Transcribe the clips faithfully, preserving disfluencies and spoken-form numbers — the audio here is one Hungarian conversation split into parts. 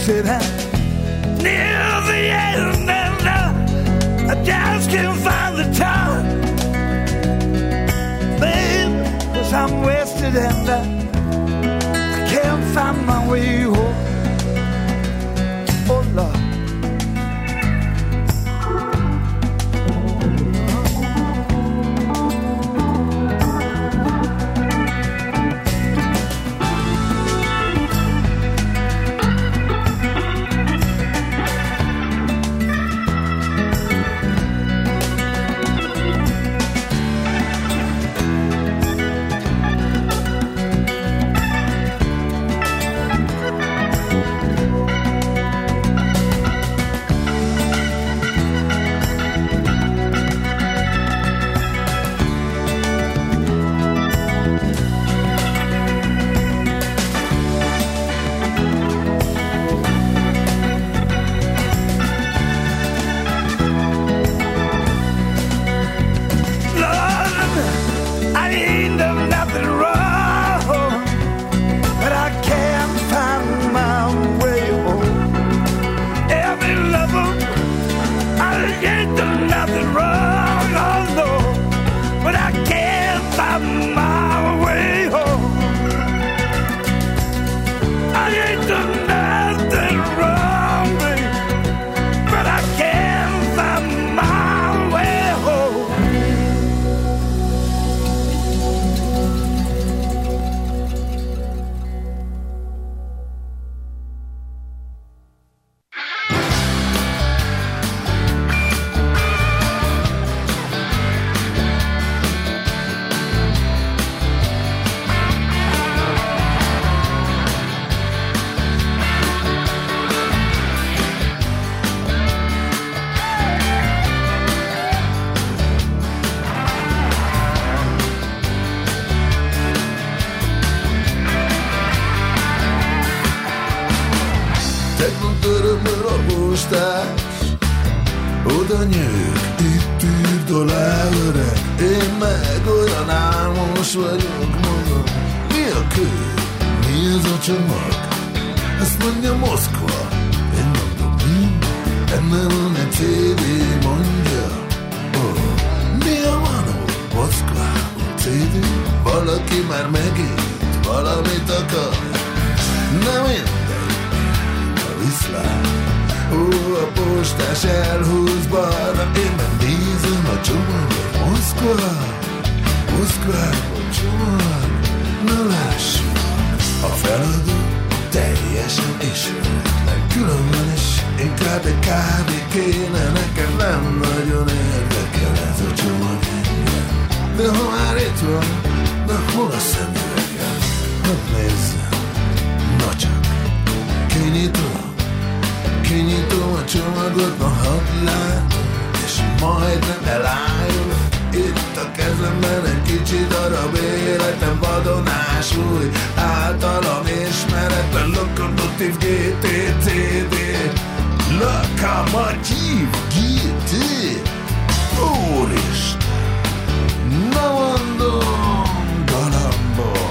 wasted and near the end, and uh, I just can't find the time, babe, 'cause I'm wasted and uh, I can't find my way home. Oh Lord. Oda nyők, itt írd alá öreg, én meg olyan álmos vagyok, mondom. Mi a kő? Mi ez a csomag? Ezt mondja Moszkva. Én mondom, mi? Benne van egy cé dé, mondja. Oh. Mi a manó? Moszkvában cé dé? Valaki már megint valamit akar. Na mindegy, a viszlát. Ó, a postás elhúz balra, én meg nézem a csomagot. Moszkva, Moszkvában csomag. Na lássuk, a feladat teljesen ismeretlen, különben is inkább egy kávé kéne. Nekem nem nagyon érdekel ez a csomag engem. De ha már itt van, na hol a szemüvegem? Hadd nézzem, na csak kinyitom. Kinyitom a csomagot, na hadd látom, és majdnem elájul. Itt a kezemben egy kicsi darab életem, vadonásúj, általam ismeretlen lokomotív gé té cé dé. Lokomotív gé té. Úristen, na mondom, galambom.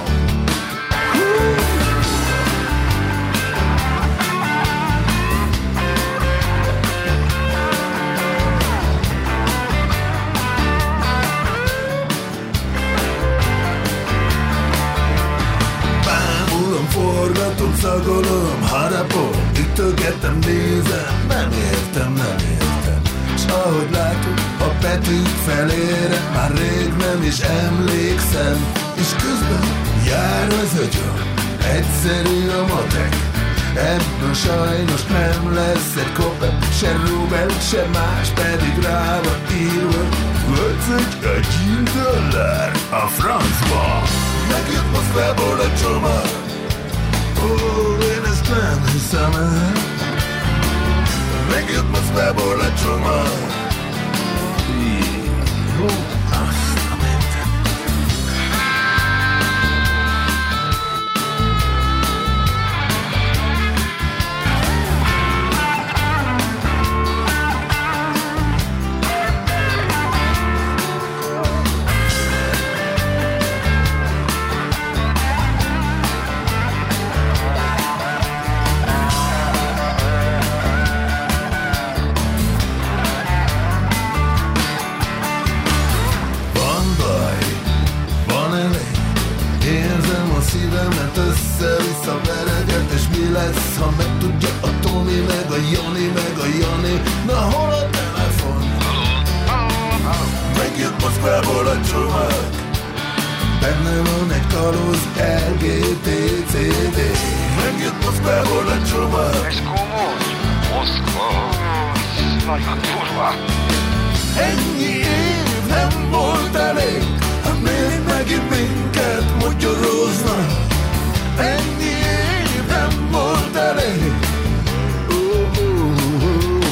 Forgatom, szagolom, harapom, ütögetem, nézem, nem értem, nem értem. S ahogy látom, a betűk felére már rég nem is emlékszem. És közben jár az agyam, egyszerű a matek. Ebből sajnos nem lesz egy kopep, se rubel, se más, pedig rá van írva. Ötszögy egy dollár a francba. Megjött Moszkvából a csomag. Ó, én ezt nem hiszem el. Megjött Moszkvából a csomag. Hú, azt a mentem. szívemet össze-vissza vereget, és mi lesz, ha megtudja a Tomi, meg a Jani, meg a Jani? Na hol a telefon? Megjött Moszkvából a csomag, benne van egy kalóz el gé té cé dé. Megjött Moszkvából a csomag. Ez komoly? Moszkva? Nagyon durva. Ennyi év nem volt elég, hát miért megint minket mogyoroznak? Ennyi év nem volt elég. Oh, oh, oh.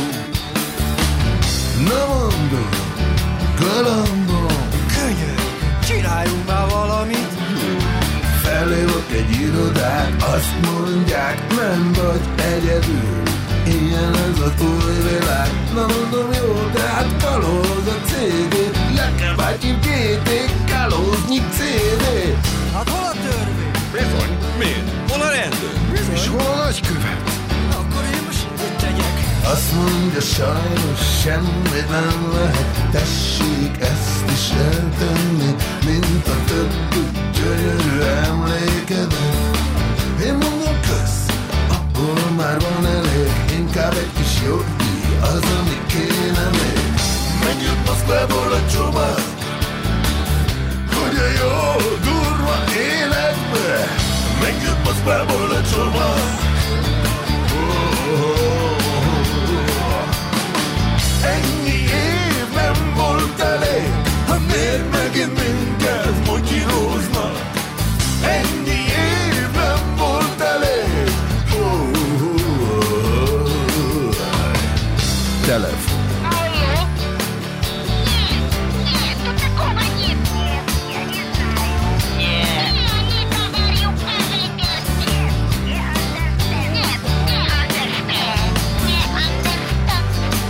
Na mondom, galambom, Könyör, csináljunk már valamit. felhívok egy irodát, azt mondják, nem vagy egyedül. Ilyen ez az új világ. Na mondom, jó, de hát kalóz a cé dé. Le kell vágyni gé té, kalózni cé dé. Hát hol a törvény? Bizony, miért? Hol a rendőr? Bizony. És hol a nagykövet? Akkor én most mit tegyek? Azt mondja, sajnos semmit nem lehet. Tessék ezt is eltenni, mint a többi gyönyörű emlékedet. Én mondom, kösz, abból már van elég. Inkább egy kis jogdíj, az, ami kéne még. Megjött Moszkvából a csomag, hogy a jó, durva életbe. Megjött Moszkvából a csomag. Oh, oh, oh. Ennyi év nem volt elég, ha miért megint minket motyíróznak? Ennyi év nem volt elég. Oh, oh, oh. Telefon. Алло? Нет, нет, тут такого нет. Нет, я не знаю. Нет. Я не говорю по-литовски. Не understand. Нет, не understand. Не understand.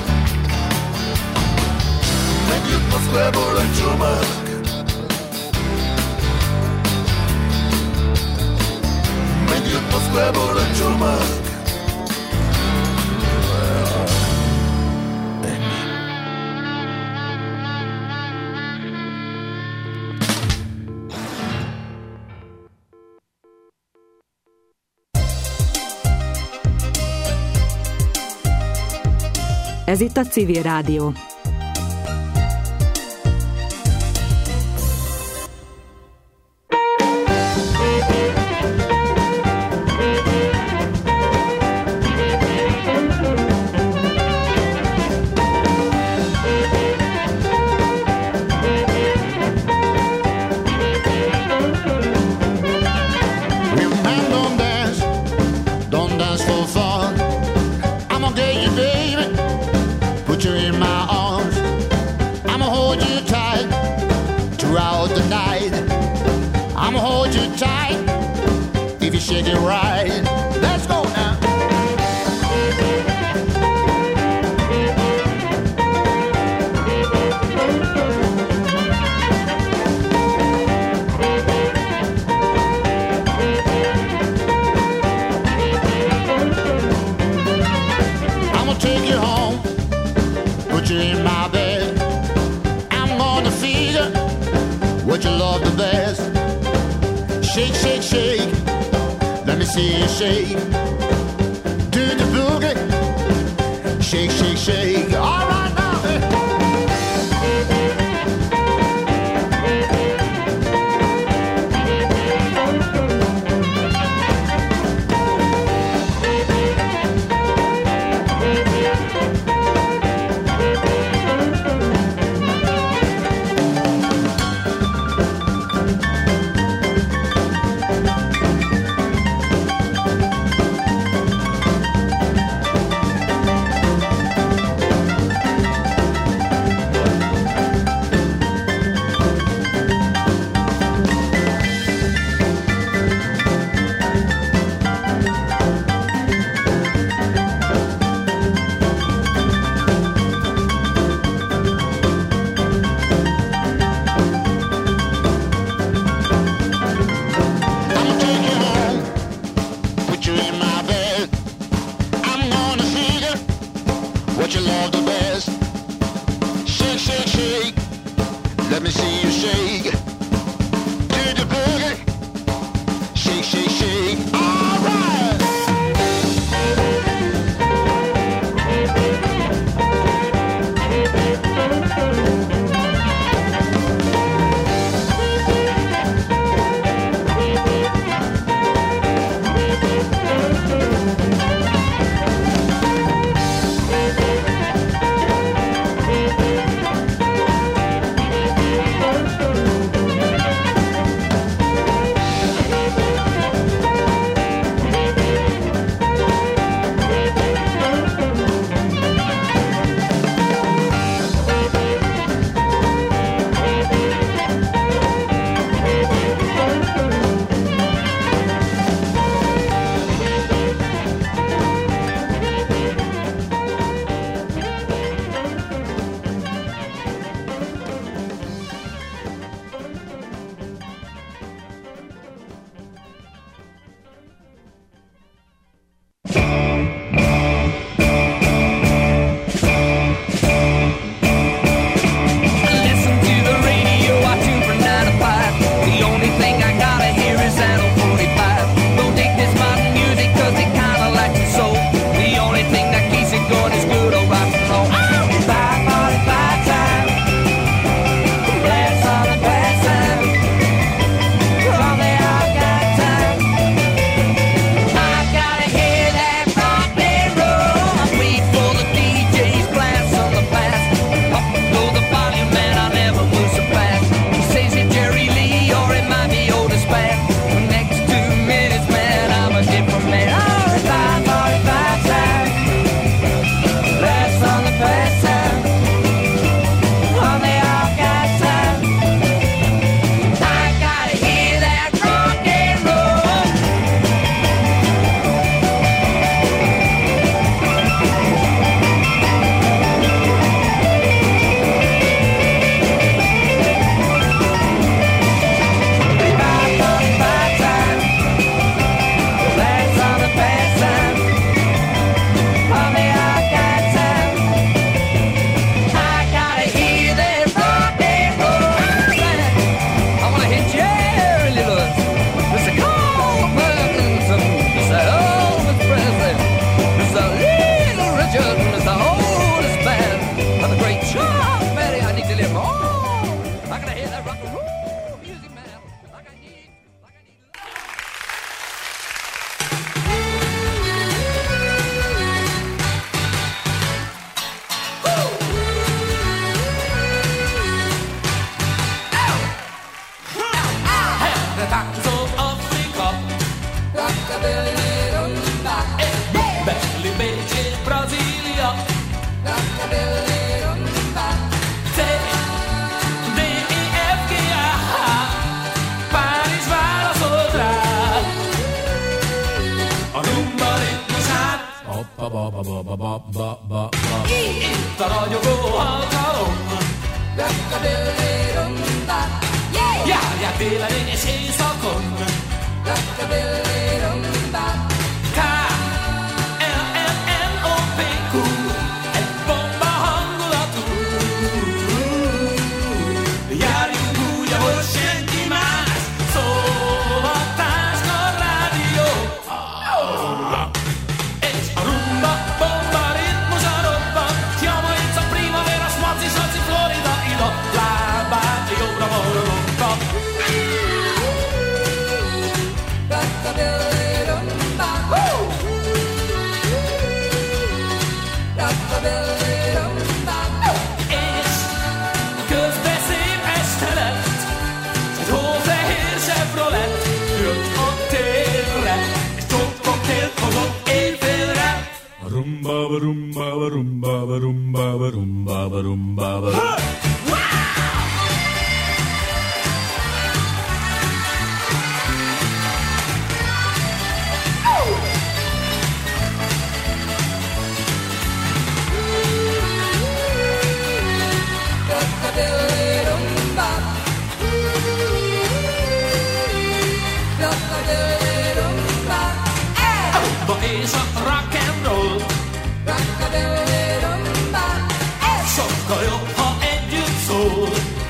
Megjött Moszkvából a csomag, megjött Moszkvából a csomag. Ez itt a Civil Rádió. Shake it right. Let's go now. I'm gonna take you home, put you in my bed. I'm gonna figure what you love the best. Shake, shake, shake. Let me see you shake. Do the boogie. Shake, shake, shake. All right now. Itt a ragyogó alkalom, járják télen és éjszakon, K L M N O P Q, egy bomba hangulatú. Járjunk úgy, ahogy senki más, szóval Táskor Rádió. És a rumba, bomba ritmusa robban, Jamaica, Primavera, Swazi, Saci, Florida, ida, lábát jobbra morogta. És közben szép este lett, egy hófehér Chevrolet jött a térre, és sok koktélt hozott éjfélre. Rumba, rumba, rumba, rumba, rumba, rumba, rumba. Rumba és a rock and roll, sokkal jobb, ha együtt szól.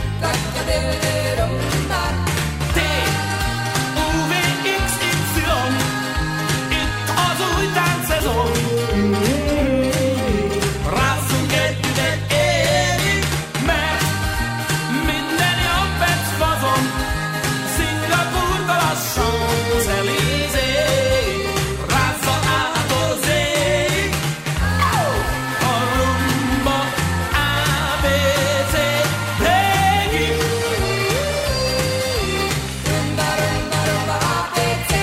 T U V X Y, itt az új táncszezon. Rázzunk együtt egy érig, mert minden jobb egy fazon. Szingapúrba lassan Champs-Élysées, rázza ától zéig. A rumba á bé cé régi. Rumba, rumba, rumba á bé cé.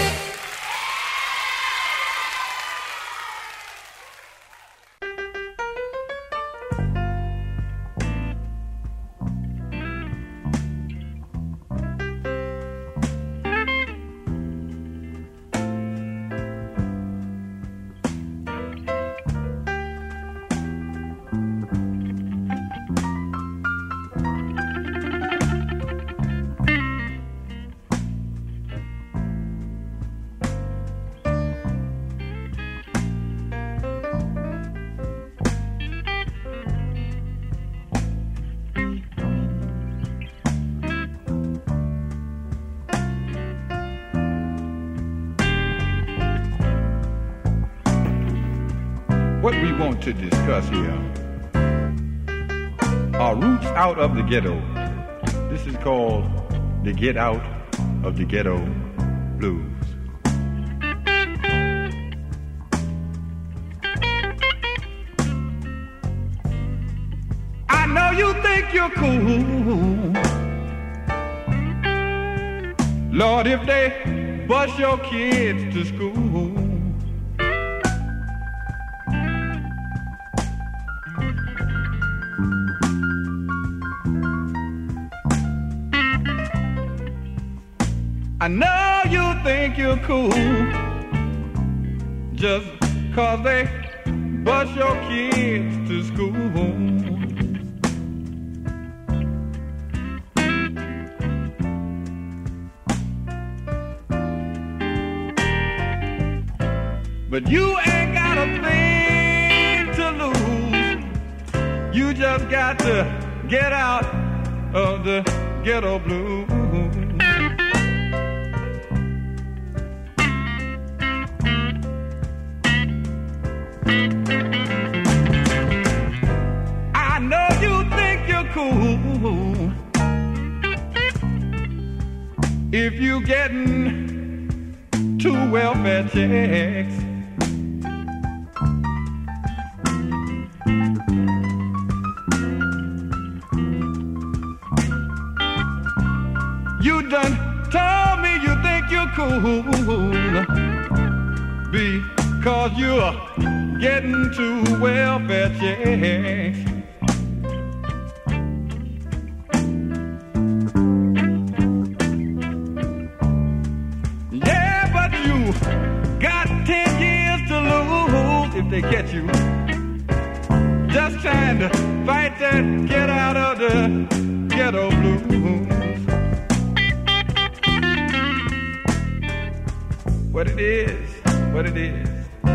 What we want to discuss here are roots out of the ghetto. This is called the Get Out of the Ghetto Blues. I know you think you're cool, Lord, if they bus your kids to school. I know you think you're cool just 'cause they bus your kids to school. But you ain't got a thing to lose. You just got to get out of the ghetto blues. I know you think you're cool if you getting two welfare checks. You done told me you think you're cool because you're getting two welfare checks. Yeah, but you got ten years to lose if they catch you just trying to fight that get out of the ghetto blues. What it is, what it is.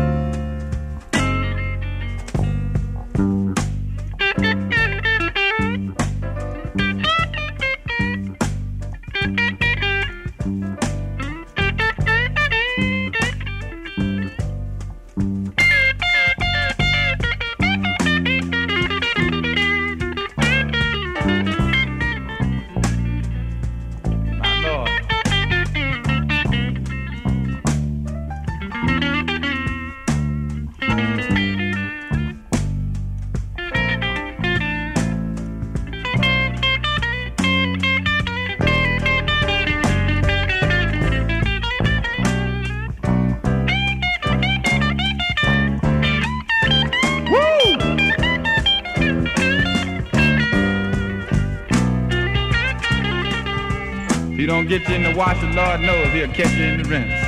He don't get you in the wash, the Lord knows he'll catch you in the rinse.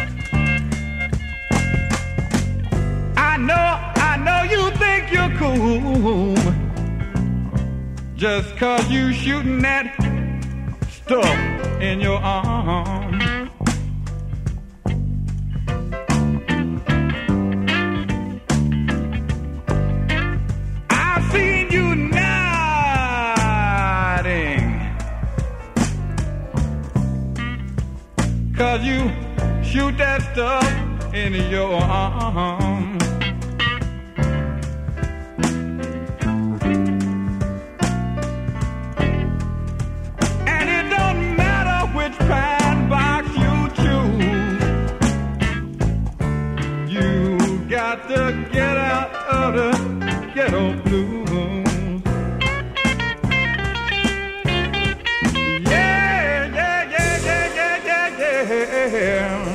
I know, I know you think you're cool just cause you shooting that stuff in your arm. I've seen you nodding cause you shoot that stuff in your arm. And it don't matter which pine box you choose, you got to get out of the ghetto blues. Yeah.